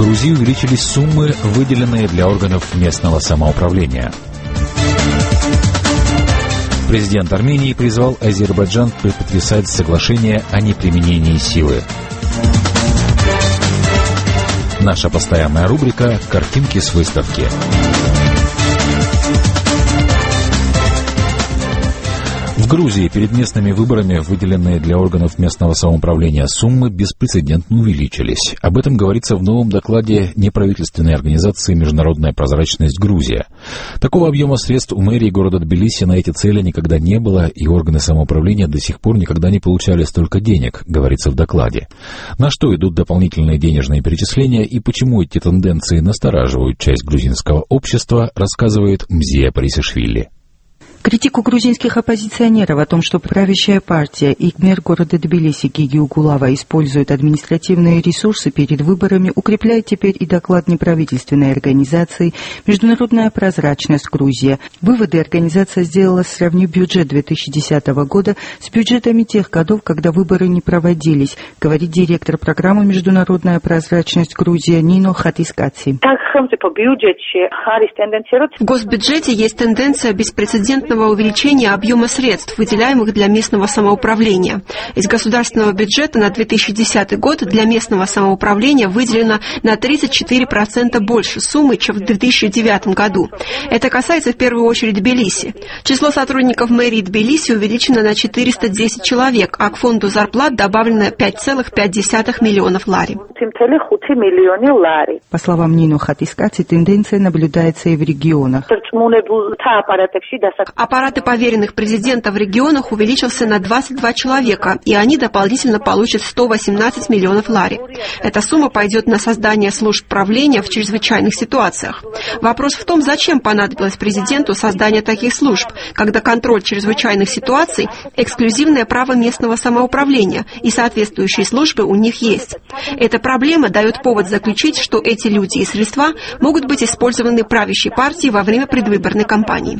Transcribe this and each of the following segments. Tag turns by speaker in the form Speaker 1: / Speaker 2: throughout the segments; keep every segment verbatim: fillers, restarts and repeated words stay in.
Speaker 1: Грузии увеличились суммы, выделенные для органов местного самоуправления. Президент Армении призвал Азербайджан подписать соглашение о неприменении силы. Наша постоянная рубрика «Картинки с выставки». В Грузии перед местными выборами выделенные для органов местного самоуправления суммы беспрецедентно увеличились. Об этом говорится в новом докладе неправительственной организации «Международная прозрачность Грузия». Такого объема средств у мэрии города Тбилиси на эти цели никогда не было, и органы самоуправления до сих пор никогда не получали столько денег, говорится в докладе. На что идут дополнительные денежные перечисления и почему эти тенденции настораживают часть грузинского общества, рассказывает Мзия Парисишвили.
Speaker 2: Критику грузинских оппозиционеров о том, что правящая партия и мэр города Тбилиси Гиги Угулава используют административные ресурсы перед выборами, укрепляет теперь и доклад неправительственной организации «Международная прозрачность Грузия». Выводы организация сделала, сравнив бюджет две тысячи десятого года с бюджетами тех годов, когда выборы не проводились, говорит директор программы «Международная прозрачность Грузия» Нино Хатискаци.
Speaker 3: В госбюджете есть тенденция беспрецедентного увеличения объема средств, выделяемых для местного самоуправления. Из государственного бюджета на две тысячи десятый год для местного самоуправления выделено на тридцать четыре процента больше суммы, чем в две тысячи девятом году. Это касается в первую очередь Тбилиси. Число сотрудников мэрии Тбилиси увеличено на четыреста десять человек, а к фонду зарплат добавлено пять целых пять десятых миллионов лари.
Speaker 2: По словам Нино Хатискаци, тенденция наблюдается и в регионах.
Speaker 3: Аппараты поверенных президента в регионах увеличился на двадцать два человека, и они дополнительно получат сто восемнадцать миллионов лари. Эта сумма пойдет на создание служб правления в чрезвычайных ситуациях. Вопрос в том, зачем понадобилось президенту создание таких служб, когда контроль чрезвычайных ситуаций – эксклюзивное право местного самоуправления, и соответствующие службы у них есть. Эта проблема дает повод заключить, что эти люди и средства могут быть использованы правящей партией во время предвыборной кампании.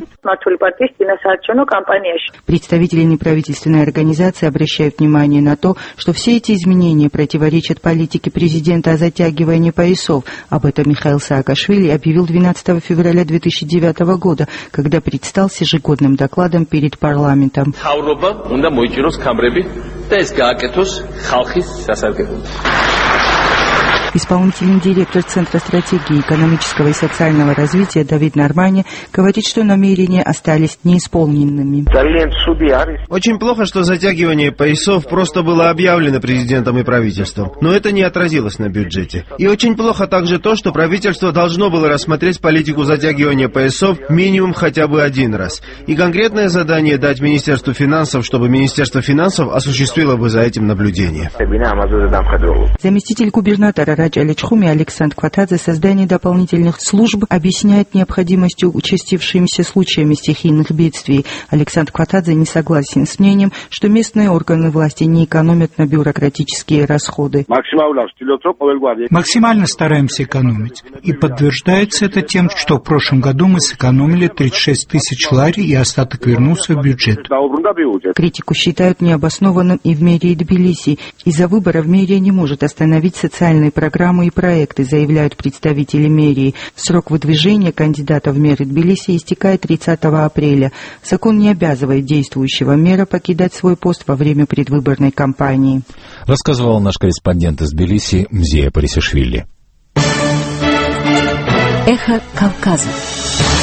Speaker 2: Представители неправительственной организации обращают внимание на то, что все эти изменения противоречат политике президента о затягивании поясов. Об этом Михаил Саакашвили объявил двенадцатого февраля две тысячи девятого года, когда предстал с ежегодным докладом перед парламентом. Исполнительный директор Центра стратегии экономического и социального развития Давид Нормани говорит, что намерения остались неисполненными.
Speaker 4: Очень плохо, что затягивание поясов просто было объявлено президентом и правительством, но это не отразилось на бюджете. И очень плохо также то, что правительство должно было рассмотреть политику затягивания поясов минимум хотя бы один раз. И конкретное задание дать Министерству финансов, чтобы Министерство финансов осуществило бы за этим наблюдение.
Speaker 2: Заместитель губернатора Раджа Аличхуми Александр Кватадзе создание дополнительных служб объясняет необходимостью участившимися случаями стихийных бедствий. Александр Кватадзе не согласен с мнением, что местные органы власти не экономят на бюрократические расходы.
Speaker 5: Максимально стараемся экономить. И подтверждается это тем, что в прошлом году мы сэкономили тридцать шесть тысяч лари, и остаток вернулся в бюджет.
Speaker 2: Критику считают необоснованным и в мэрии Тбилиси. Из-за выборов мэрия не может остановить социальные программы и проекты, заявляют представители мэрии. Срок выдвижения кандидата в мэры Тбилиси истекает тридцатого апреля. Закон не обязывает действующего мэра покидать свой пост во время предвыборной кампании.
Speaker 1: Рассказывал наш корреспондент из Тбилиси Мзия Парисишвили.
Speaker 6: Эхо Кавказа.